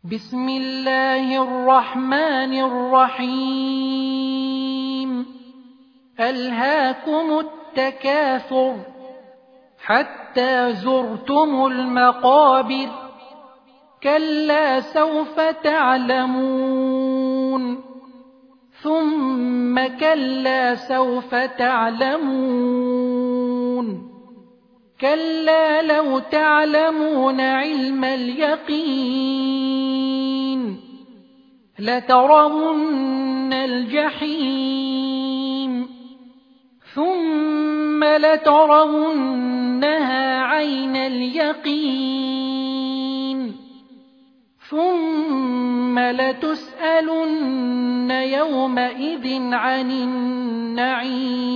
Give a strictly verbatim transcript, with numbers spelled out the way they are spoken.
بسم الله الرحمن الرحيم ألهاكم التكاثر حتى زرتم المقابر كلا سوف تعلمون ثم كلا سوف تعلمون كلا لو تعلمون علم اليقين لترون الجحيم ثم لترونها عين اليقين ثم لتسألن يومئذ عن النعيم